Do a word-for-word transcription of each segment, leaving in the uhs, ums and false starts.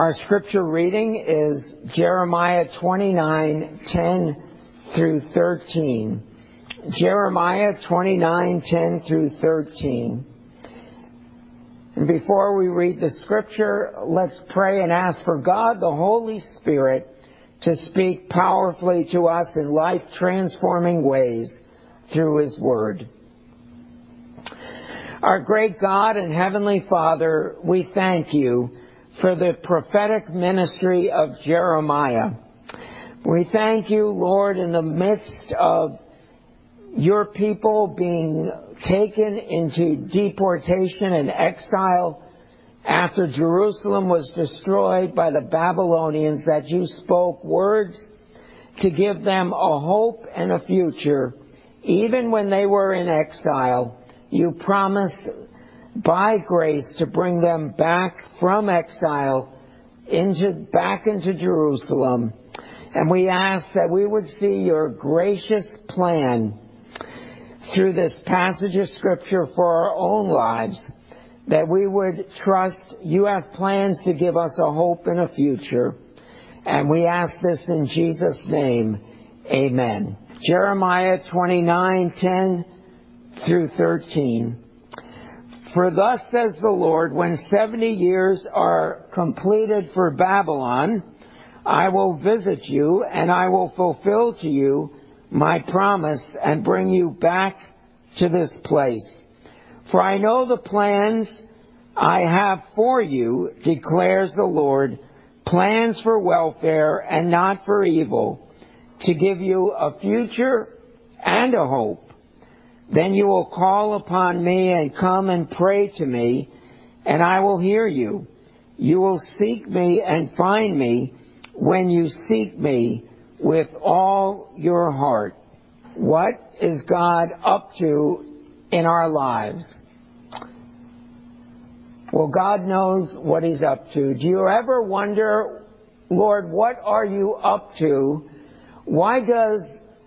Our scripture reading is Jeremiah twenty-nine, ten through thirteen. Jeremiah twenty-nine, ten through thirteen. And before we read the scripture, let's pray and ask for God, the Holy Spirit, to speak powerfully to us in life-transforming ways through His Word. Our great God and Heavenly Father, we thank You for the prophetic ministry of Jeremiah. We thank You, Lord, in the midst of Your people being taken into deportation and exile after Jerusalem was destroyed by the Babylonians, that You spoke words to give them a hope and a future. Even when they were in exile, You promised by grace to bring them back from exile into back into Jerusalem. And we ask that we would see Your gracious plan through this passage of Scripture for our own lives, that we would trust You have plans to give us a hope and a future. And we ask this in Jesus' name. Amen. Jeremiah twenty-nine, ten through thirteen. For thus says the Lord, when seventy years are completed for Babylon, I will visit you, and I will fulfill to you My promise and bring you back to this place. For I know the plans I have for you, declares the Lord, plans for welfare and not for evil, to give you a future and a hope. Then you will call upon Me and come and pray to Me, and I will hear you. You will seek Me and find Me when you seek Me with all your heart. What is God up to in our lives? Well, God knows what He's up to. Do you ever wonder, Lord, what are You up to? Why does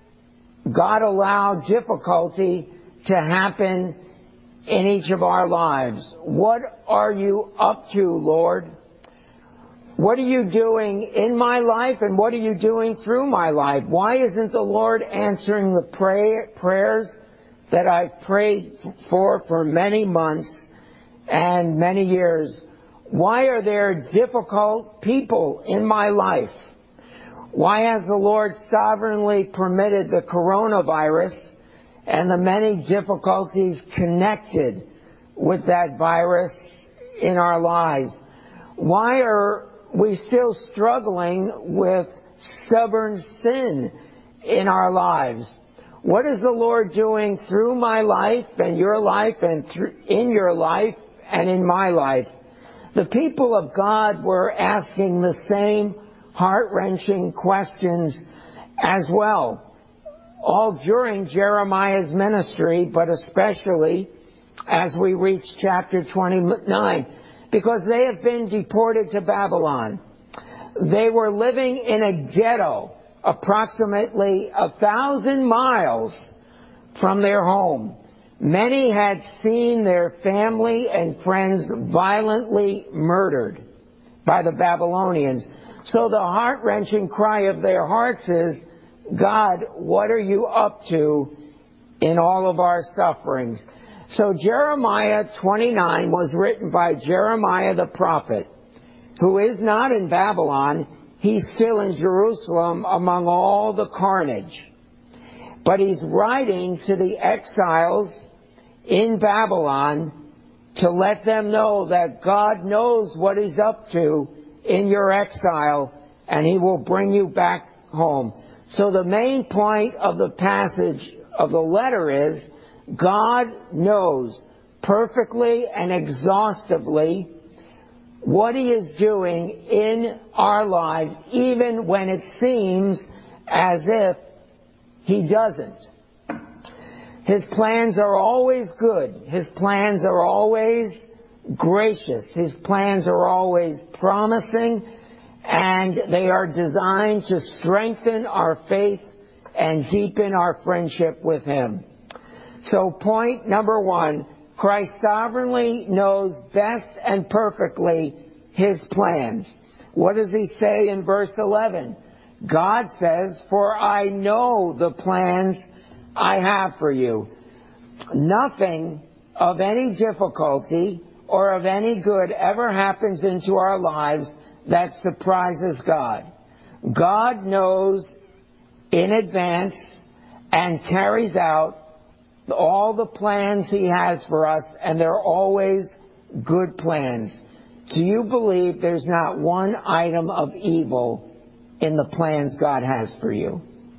God allow difficulty to happen in each of our lives? What are You up to, Lord? What are You doing in my life, and what are You doing through my life? Why isn't the Lord answering the pray, prayers that I've prayed for for many months and many years? Why are there difficult people in my life? Why has the Lord sovereignly permitted the coronavirus and the many difficulties connected with that virus in our lives? Why are we still struggling with stubborn sin in our lives? What is the Lord doing through my life and your life and through, in your life and in my life? The people of God were asking the same heart-wrenching questions as well, all during Jeremiah's ministry, but especially as we reach chapter twenty-nine. Because they have been deported to Babylon. They were living in a ghetto approximately a thousand miles from their home. Many had seen their family and friends violently murdered by the Babylonians. So the heart-wrenching cry of their hearts is, God, what are You up to in all of our sufferings? So Jeremiah twenty-nine was written by Jeremiah the prophet, who is not in Babylon. He's still in Jerusalem among all the carnage. But he's writing to the exiles in Babylon to let them know that God knows what He's up to in your exile, and He will bring you back home. So the main point of the passage of the letter is, God knows perfectly and exhaustively what He is doing in our lives, even when it seems as if He doesn't. His plans are always good. His plans are always gracious. His plans are always promising, and they are designed to strengthen our faith and deepen our friendship with Him. So point number one, Christ sovereignly knows best and perfectly His plans. What does he say in verse eleven? God says, "For I know the plans I have for you." Nothing of any difficulty or of any good ever happens into our lives that surprises God. God knows in advance and carries out all the plans he has for us, and they're always good plans. Do you believe there's not one item of evil in the plans God has for you?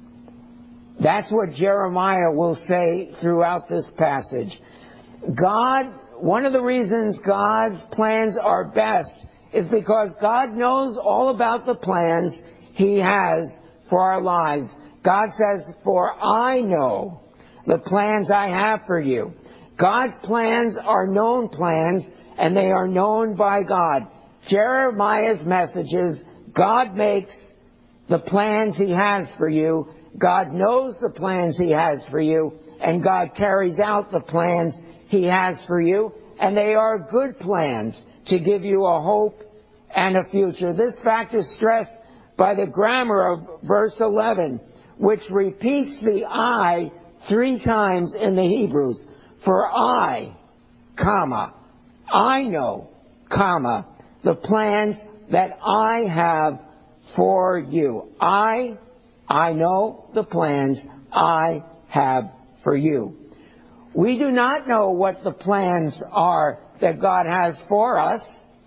That's what Jeremiah will say throughout this passage. God, one of the reasons God's plans are best is because God knows all about the plans he has for our lives. God says, "For I know the plans I have for you." God's plans are known plans, and they are known by God. Jeremiah's message is, God makes the plans he has for you, God knows the plans he has for you, and God carries out the plans he has for you, and they are good plans to give you a hope and a future. This fact is stressed by the grammar of verse eleven, which repeats the I three times in the Hebrews. For I, comma, I know, comma, the plans that I have for you. I, I know the plans I have for you. We do not know what the plans are that God has for us,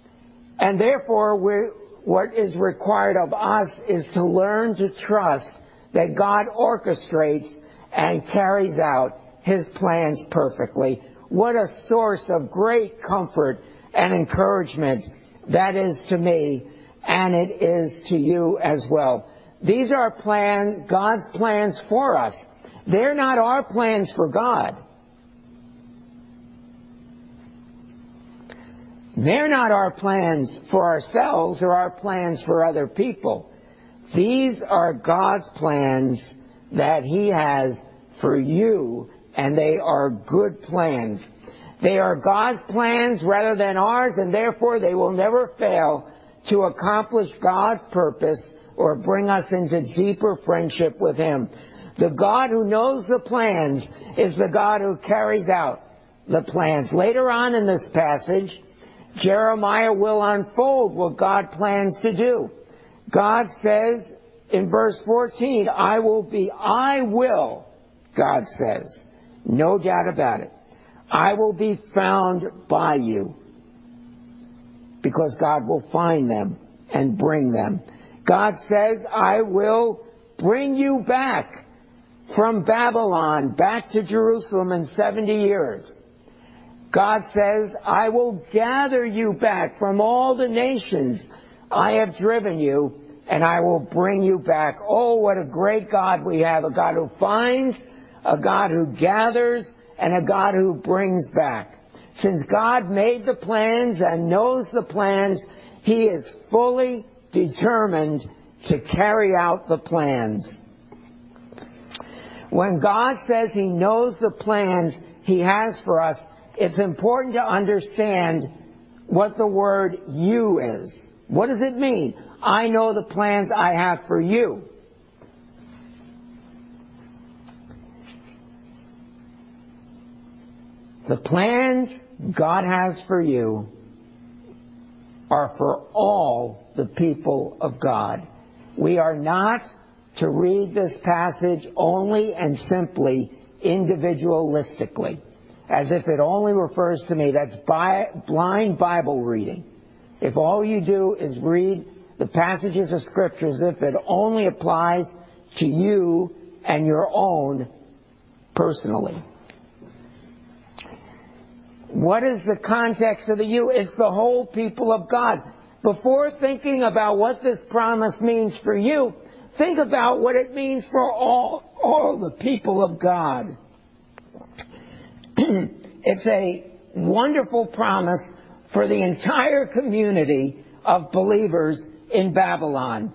and therefore we're, what is required of us is to learn to trust that God orchestrates and carries out his plans perfectly. What a source of great comfort and encouragement that is to me, and it is to you as well. These are plans, God's plans for us. They're not our plans for God. They're not our plans for ourselves or our plans for other people. These are God's plans that he has for you, and they are good plans. They are God's plans rather than ours, and therefore they will never fail to accomplish God's purpose or bring us into deeper friendship with him. The God who knows the plans is the God who carries out the plans. Later on in this passage, Jeremiah will unfold what God plans to do. God says in verse fourteen, I will be, I will, God says, no doubt about it, I will be found by you, because God will find them and bring them. God says, I will bring you back from Babylon back to Jerusalem in seventy years. God says, I will gather you back from all the nations I have driven you, and I will bring you back. Oh, what a great God we have. A God who finds, a God who gathers, and a God who brings back. Since God made the plans and knows the plans, he is fully determined to carry out the plans. When God says he knows the plans he has for us, it's important to understand what the word you is. What does it mean? I know the plans I have for you. The plans God has for you are for all the people of God. We are not to read this passage only and simply individualistically, as if it only refers to me. That's blind Bible reading. If all you do is read the passages of Scripture as if it only applies to you and your own personally. What is the context of the you? It's the whole people of God. Before thinking about what this promise means for you, think about what it means for all, all the people of God. It's a wonderful promise for the entire community of believers in Babylon.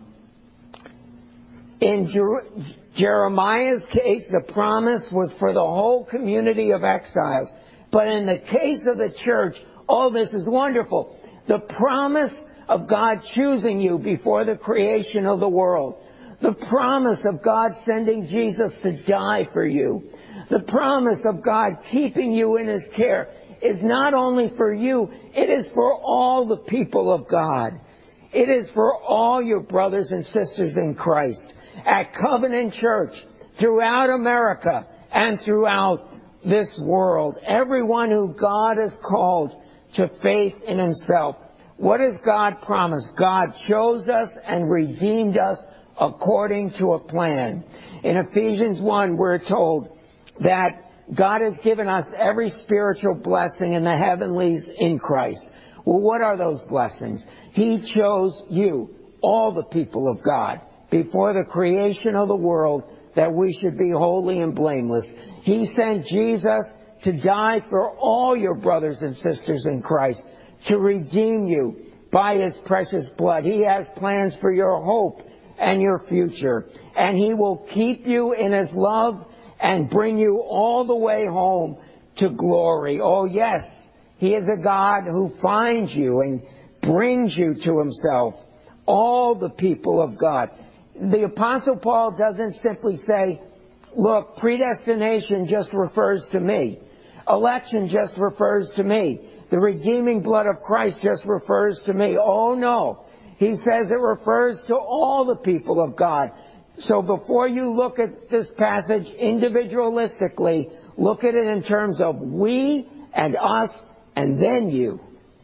In Jer- Jeremiah's case, the promise was for the whole community of exiles. But in the case of the church, all this is wonderful. The promise of God choosing you before the creation of the world. The promise of God sending Jesus to die for you. The promise of God keeping you in His care is not only for you, it is for all the people of God. It is for all your brothers and sisters in Christ at Covenant Church, throughout America, and throughout this world. Everyone who God has called to faith in Himself. What does God promise? God chose us and redeemed us according to a plan. In Ephesians one, we're told that God has given us every spiritual blessing in the heavenlies in Christ. Well, what are those blessings? He chose you, all the people of God, before the creation of the world, that we should be holy and blameless. He sent Jesus to die for all your brothers and sisters in Christ, to redeem you by His precious blood. He has plans for your hope and your future. And He will keep you in His love and bring you all the way home to glory. Oh yes, He is a God who finds you and brings you to Himself. All the people of God. The Apostle Paul doesn't simply say, look, predestination just refers to me. Election just refers to me. The redeeming blood of Christ just refers to me. Oh no. He says it refers to all the people of God. So before you look at this passage individualistically, look at it in terms of we and us and then you.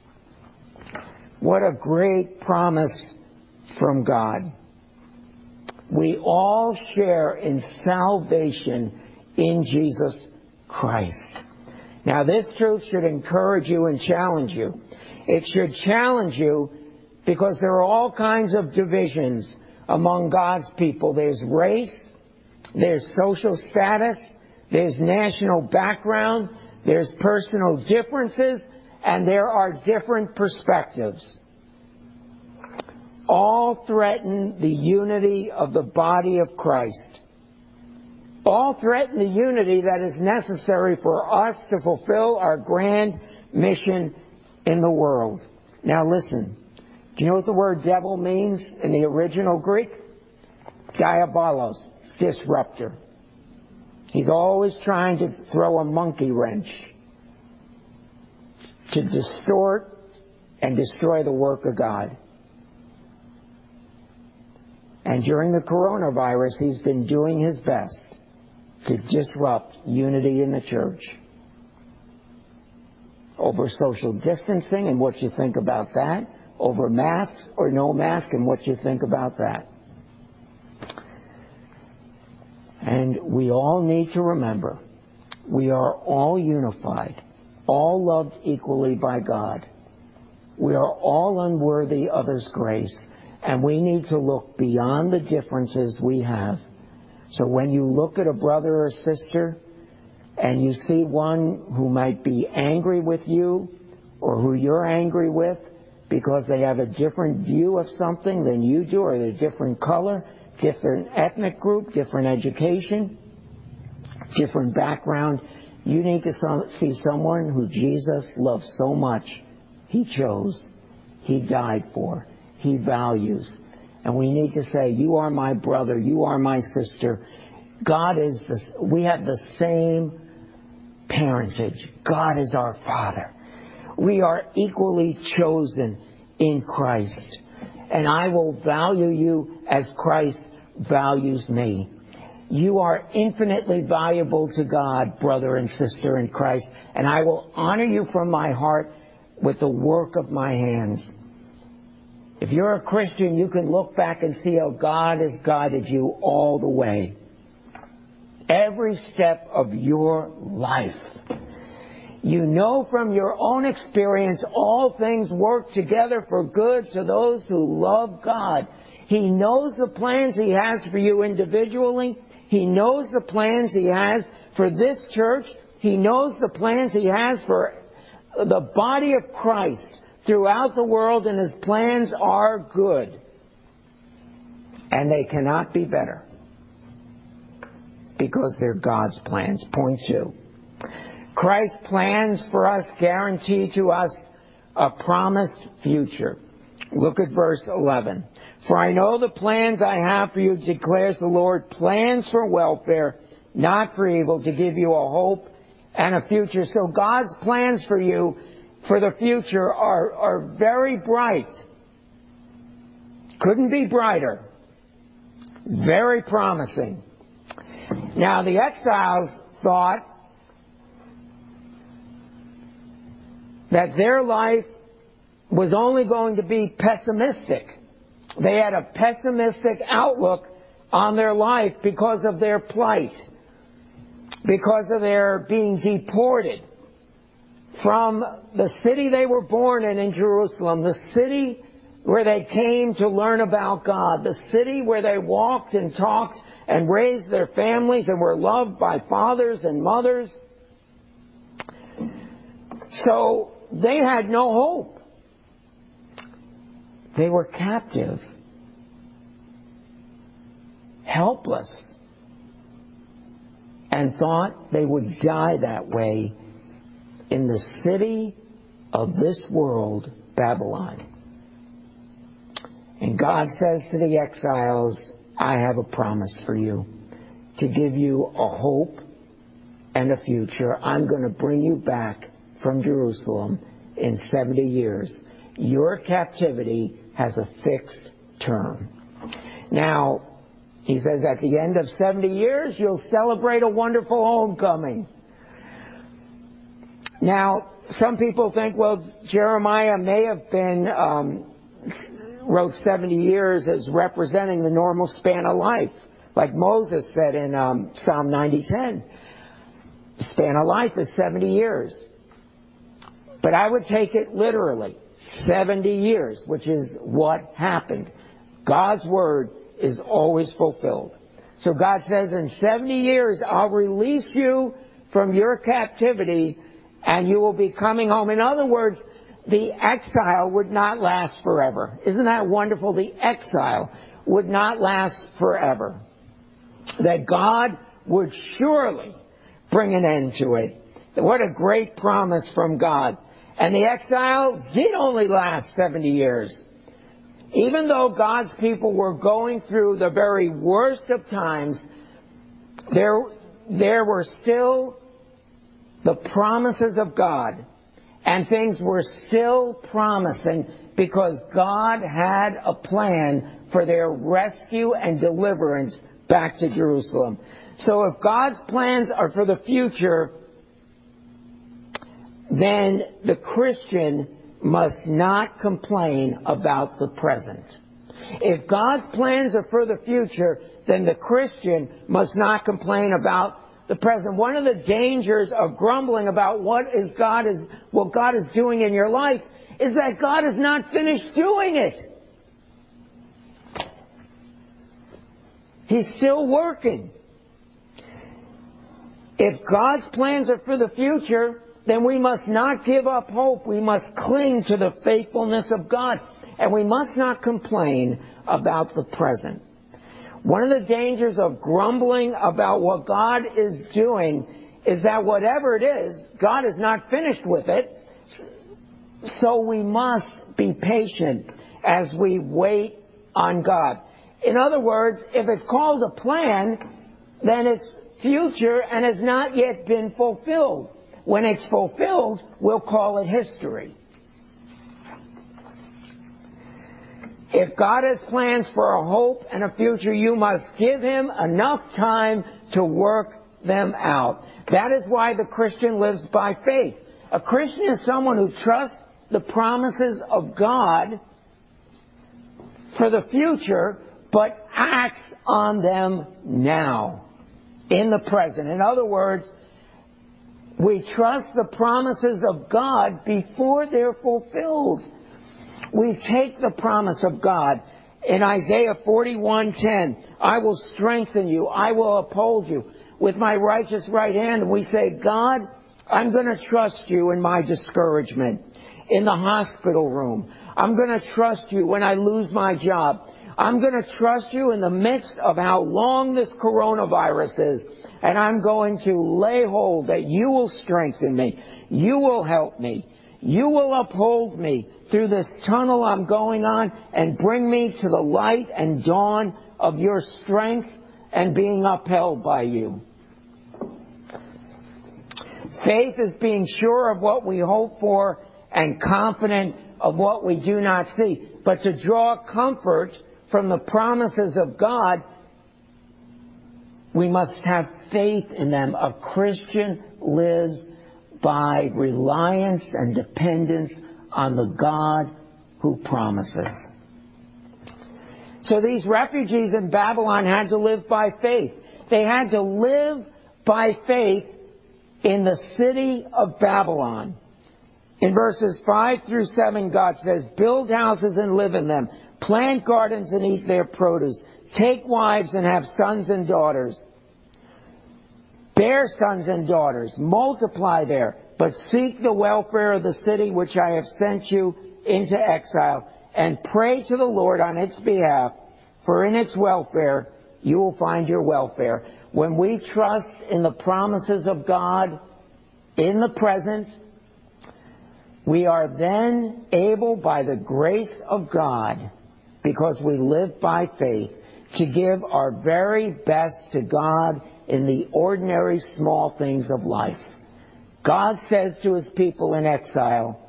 What a great promise from God. We all share in salvation in Jesus Christ. Now this truth should encourage you and challenge you. It should challenge you because there are all kinds of divisions among God's people. There's race, there's social status, there's national background, there's personal differences, and there are different perspectives. All threaten the unity of the body of Christ. All threaten the unity that is necessary for us to fulfill our grand mission in the world. Now listen, do you know what the word devil means in the original Greek? Diabolos, disruptor. He's always trying to throw a monkey wrench to distort and destroy the work of God. And during the coronavirus, he's been doing his best to disrupt unity in the church. Over social distancing and what you think about that. Over masks or no mask and what you think about that. And we all need to remember, we are all unified, all loved equally by God. We are all unworthy of His grace, and we need to look beyond the differences we have. So when you look at a brother or sister and you see one who might be angry with you or who you're angry with because they have a different view of something than you do, or they're a different color, different ethnic group, different education, different background, you need to see someone who Jesus loves so much, He chose, He died for, He values. And we need to say, you are my brother, you are my sister. God is the, we have the same parentage. God is our Father. We are equally chosen in Christ. And I will value you as Christ values me. You are infinitely valuable to God, brother and sister in Christ. And I will honor you from my heart with the work of my hands. If you're a Christian, you can look back and see how God has guided you all the way. Every step of your life. You know from your own experience all things work together for good to those who love God. He knows the plans He has for you individually. He knows the plans He has for this church. He knows the plans He has for the body of Christ throughout the world, and His plans are good. And they cannot be better because they're God's plans. Point two. Christ's plans for us guarantee to us a promised future. Look at verse eleven. For I know the plans I have for you, declares the Lord, plans for welfare, not for evil, to give you a hope and a future. So God's plans for you for the future are, are very bright. Couldn't be brighter. Very promising. Now the exiles thought that their life was only going to be pessimistic. They had a pessimistic outlook on their life because of their plight, because of their being deported from the city they were born in in Jerusalem, the city where they came to learn about God, the city where they walked and talked and raised their families and were loved by fathers and mothers. So they had no hope. They were captive, helpless, and thought they would die that way in the city of this world, Babylon. And God says to the exiles, I have a promise for you to give you a hope and a future. I'm going to bring you back from Jerusalem in seventy years. Your captivity has a fixed term. Now, he says at the end of seventy years, you'll celebrate a wonderful homecoming. Now, some people think, well, Jeremiah may have been, um, wrote seventy years as representing the normal span of life. Like Moses said in um, Psalm ninety ten. The span of life is seventy years. But I would take it literally. seventy years, which is what happened. God's word is always fulfilled. So God says, in seventy years, I'll release you from your captivity and you will be coming home. In other words, the exile would not last forever. Isn't that wonderful? The exile would not last forever. That God would surely bring an end to it. What a great promise from God. And the exile did only last seventy years. Even though God's people were going through the very worst of times, there, there were still the promises of God. And things were still promising because God had a plan for their rescue and deliverance back to Jerusalem. So if God's plans are for the future, then the Christian must not complain about the present. If God's plans are for the future, then the Christian must not complain about the present. One of the dangers of grumbling about what is God is what God is doing in your life is that God is not finished doing it. He's still working. If God's plans are for the future, then we must not give up hope. We must cling to the faithfulness of God. And we must not complain about the present. One of the dangers of grumbling about what God is doing is that whatever it is, God is not finished with it. So we must be patient as we wait on God. In other words, if it's called a plan, then it's future and has not yet been fulfilled. When it's fulfilled, we'll call it history. If God has plans for a hope and a future, you must give Him enough time to work them out. That is why the Christian lives by faith. A Christian is someone who trusts the promises of God for the future, but acts on them now, in the present. In other words, we trust the promises of God before they're fulfilled. We take the promise of God in Isaiah forty-one ten. I will strengthen you. I will uphold you with my righteous right hand. And we say, God, I'm going to trust you in my discouragement, in the hospital room. I'm going to trust you when I lose my job. I'm going to trust you in the midst of how long this coronavirus is. And I'm going to lay hold that you will strengthen me. You will help me. You will uphold me through this tunnel I'm going on and bring me to the light and dawn of your strength and being upheld by you. Faith is being sure of what we hope for and confident of what we do not see. But to draw comfort from the promises of God, we must have faith in them. A Christian lives by reliance and dependence on the God who promises. So these refugees in Babylon had to live by faith. They had to live by faith in the city of Babylon. In verses five through seven, God says, build houses and live in them. Plant gardens and eat their produce. Take wives and have sons and daughters. Bear sons and daughters. Multiply there. But seek the welfare of the city which I have sent you into exile. And pray to the Lord on its behalf. For in its welfare you will find your welfare. When we trust in the promises of God in the present, we are then able, by the grace of God, because we live by faith, to give our very best to God in the ordinary small things of life. God says to His people in exile,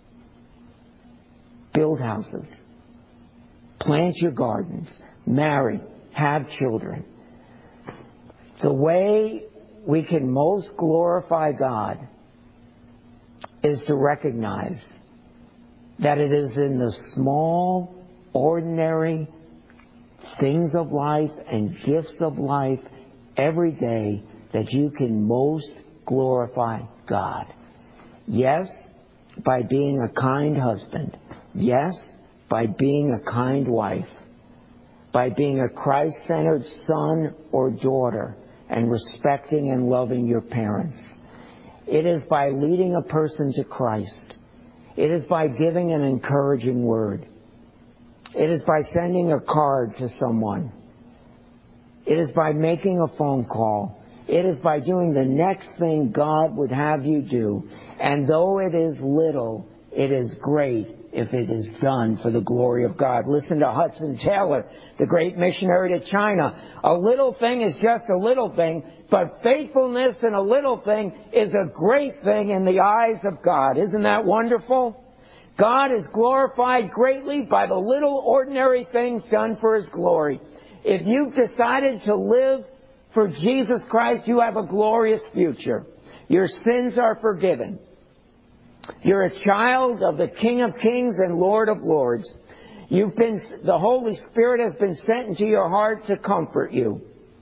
build houses, plant your gardens, marry, have children. The way we can most glorify God is to recognize that it is in the small, ordinary things of life and gifts of life every day that you can most glorify God. Yes, by being a kind husband. Yes, by being a kind wife. By being a Christ-centered son or daughter and respecting and loving your parents. It is by leading a person to Christ. It is by giving an encouraging word. It is by sending a card to someone. It is by making a phone call. It is by doing the next thing God would have you do. And though it is little, it is great if it is done for the glory of God. Listen to Hudson Taylor, the great missionary to China. A little thing is just a little thing, but faithfulness in a little thing is a great thing in the eyes of God. Isn't that wonderful? God is glorified greatly by the little ordinary things done for His glory. If you've decided to live for Jesus Christ, you have a glorious future. Your sins are forgiven. You're a child of the King of Kings and Lord of Lords. You've been, the Holy Spirit has been sent into your heart to comfort you.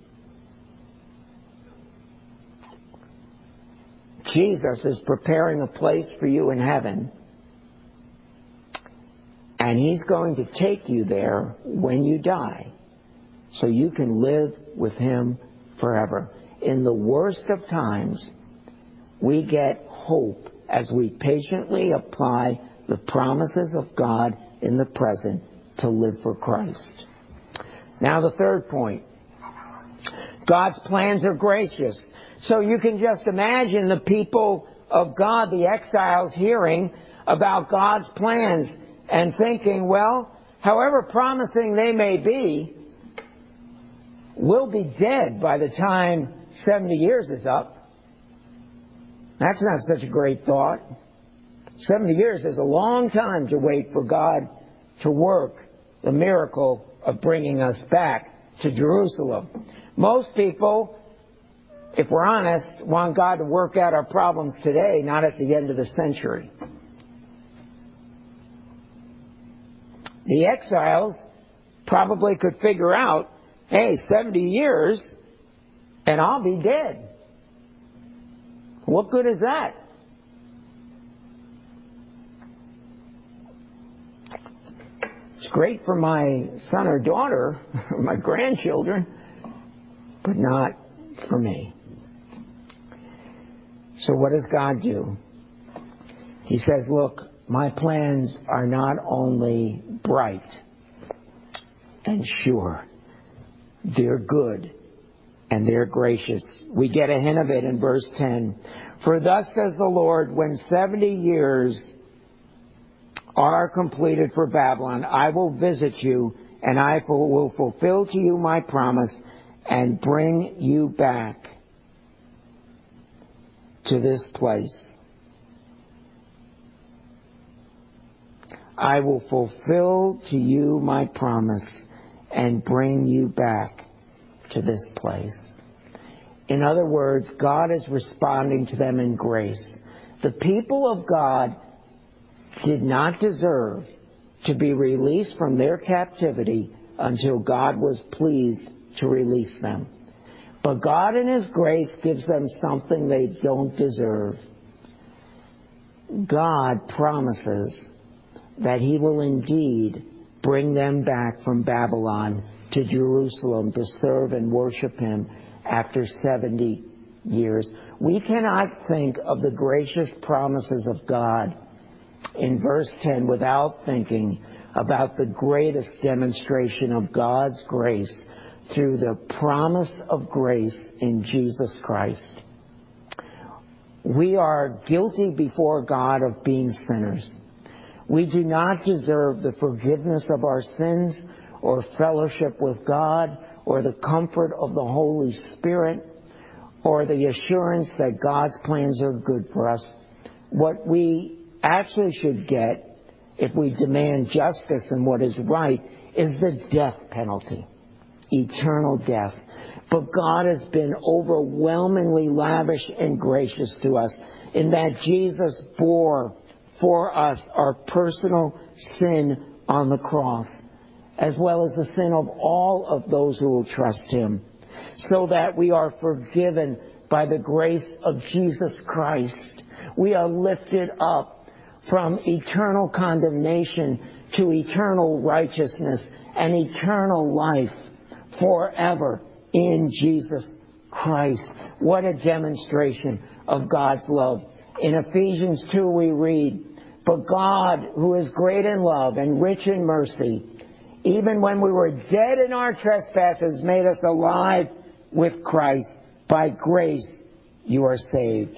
Jesus is preparing a place for you in heaven. And He's going to take you there when you die, so you can live with Him forever. In the worst of times, we get hope as we patiently apply the promises of God in the present to live for Christ. Now the third point. God's plans are gracious. So you can just imagine the people of God, the exiles, hearing about God's plans and thinking, well, however promising they may be, we'll be dead by the time seventy years is up. That's not such a great thought. seventy years is a long time to wait for God to work the miracle of bringing us back to Jerusalem. Most people, if we're honest, want God to work out our problems today, not at the end of the century. The exiles probably could figure out, hey, seventy years and I'll be dead. What good is that? It's great for my son or daughter, or my grandchildren, but not for me. So what does God do? He says, look, my plans are not only bright and sure, they're good. And they're gracious. We get a hint of it in verse ten. For thus says the Lord, when seventy years are completed for Babylon, I will visit you, and I will fulfill to you my promise and bring you back to this place. I will fulfill to you my promise and bring you back to this place. In other words, God is responding to them in grace. The people of God did not deserve to be released from their captivity until God was pleased to release them. But God in His grace gives them something they don't deserve. God promises that He will indeed bring them back from Babylon to Jerusalem to serve and worship Him after seventy years. We cannot think of the gracious promises of God in verse ten without thinking about the greatest demonstration of God's grace through the promise of grace in Jesus Christ. We are guilty before God of being sinners. We do not deserve the forgiveness of our sins or fellowship with God or the comfort of the Holy Spirit or the assurance that God's plans are good for us. What we actually should get, if we demand justice and what is right, is the death penalty, eternal death. But God has been overwhelmingly lavish and gracious to us in that Jesus bore for us our personal sin on the cross, as well as the sin of all of those who will trust Him, so that we are forgiven by the grace of Jesus Christ. We are lifted up from eternal condemnation to eternal righteousness and eternal life forever in Jesus Christ. What a demonstration of God's love. In Ephesians two we read, "But God, who is great in love and rich in mercy, even when we were dead in our trespasses, made us alive with Christ. By grace you are saved."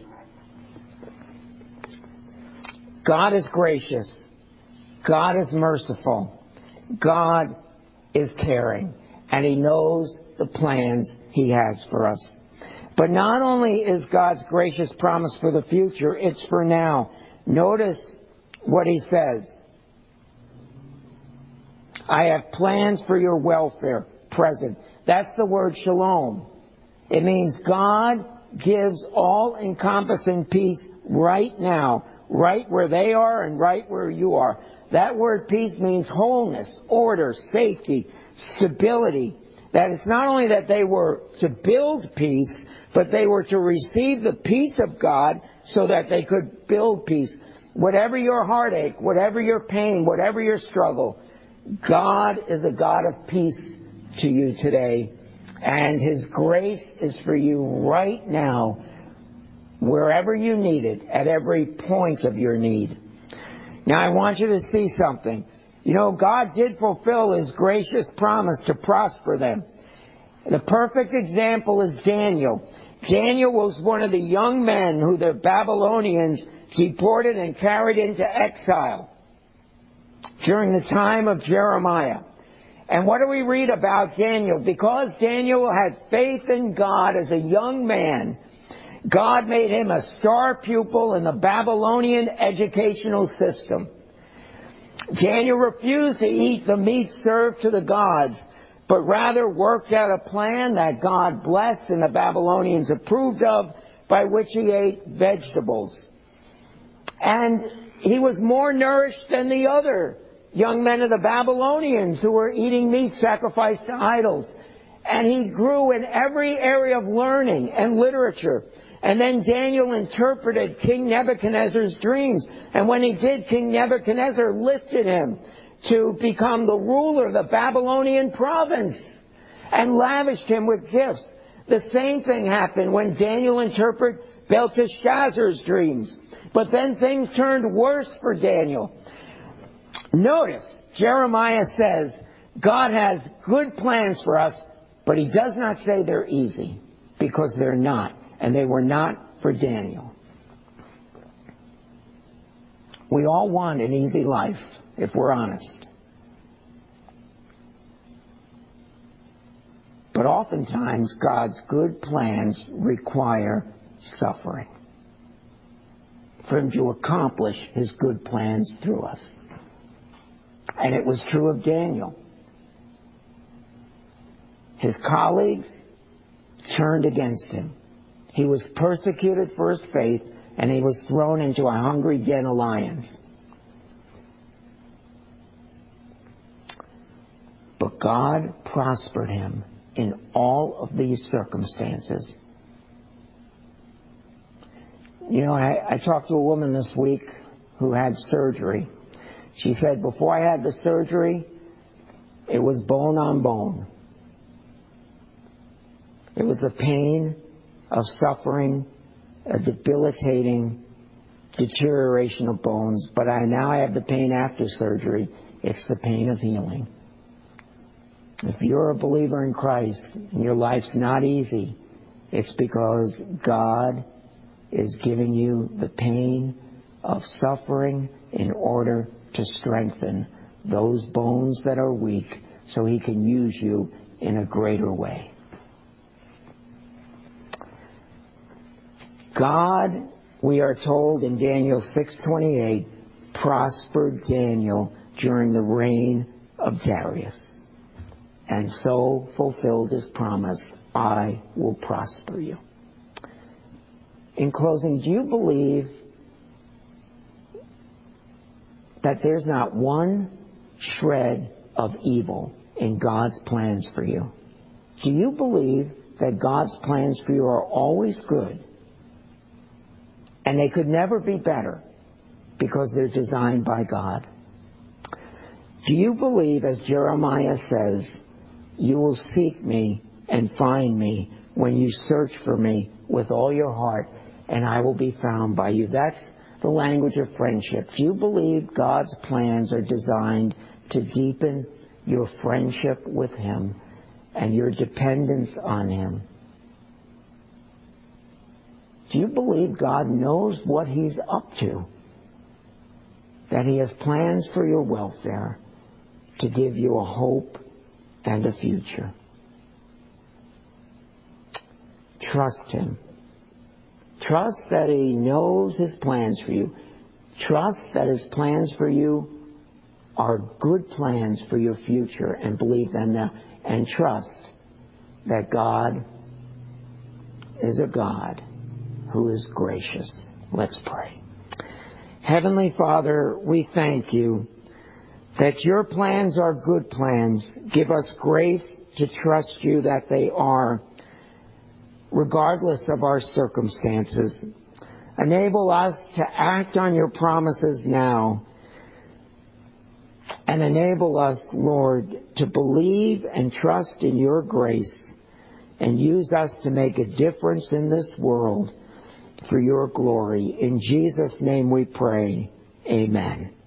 God is gracious. God is merciful. God is caring. And He knows the plans He has for us. But not only is God's gracious promise for the future, it's for now. Notice what He says. I have plans for your welfare, present. That's the word shalom. It means God gives all-encompassing peace right now, right where they are and right where you are. That word peace means wholeness, order, safety, stability. That it's not only that they were to build peace, but they were to receive the peace of God so that they could build peace. Whatever your heartache, whatever your pain, whatever your struggle, God is a God of peace to you today. And His grace is for you right now, wherever you need it, at every point of your need. Now I want you to see something. You know, God did fulfill His gracious promise to prosper them. The perfect example is Daniel. Daniel was one of the young men who the Babylonians deported and carried into exile during the time of Jeremiah. And what do we read about Daniel? Because Daniel had faith in God as a young man, God made him a star pupil in the Babylonian educational system. Daniel refused to eat the meat served to the gods, but rather worked out a plan that God blessed and the Babylonians approved of, by which he ate vegetables. And he was more nourished than the other young men of the Babylonians who were eating meat sacrificed to idols. And he grew in every area of learning and literature. And then Daniel interpreted King Nebuchadnezzar's dreams. And when he did, King Nebuchadnezzar lifted him to become the ruler of the Babylonian province and lavished him with gifts. The same thing happened when Daniel interpreted Belteshazzar's dreams. But then things turned worse for Daniel. Notice, Jeremiah says, God has good plans for us, but He does not say they're easy, because they're not. And they were not for Daniel. We all want an easy life, if we're honest. But oftentimes, God's good plans require suffering for Him to accomplish His good plans through us. And it was true of Daniel. His colleagues turned against him. He was persecuted for his faith, and he was thrown into a hungry den of lions. But God prospered him in all of these circumstances. You know, I, I talked to a woman this week who had surgery. She said, before I had the surgery, it was bone on bone. It was the pain of suffering, a debilitating deterioration of bones. But I now have the pain after surgery. It's the pain of healing. If you're a believer in Christ and your life's not easy, it's because God is giving you the pain of suffering in order to strengthen those bones that are weak so He can use you in a greater way. God, we are told in Daniel six twenty-eight, prospered Daniel during the reign of Darius, and so fulfilled His promise, I will prosper you. In closing, do you believe that there's not one shred of evil in God's plans for you? Do you believe that God's plans for you are always good and they could never be better because they're designed by God? Do you believe, as Jeremiah says, you will seek me and find me when you search for me with all your heart, and I will be found by you? That's the language of friendship. Do you believe God's plans are designed to deepen your friendship with Him and your dependence on Him? Do you believe God knows what He's up to? That He has plans for your welfare to give you a hope and a future? Trust Him. Trust that He knows His plans for you. Trust that His plans for you are good plans for your future, and believe them now. And trust that God is a God who is gracious. Let's pray. Heavenly Father, we thank You that Your plans are good plans. Give us grace to trust You that they are, regardless of our circumstances. Enable us to act on Your promises now. And enable us, Lord, to believe and trust in Your grace, and use us to make a difference in this world for Your glory. In Jesus' name we pray. Amen.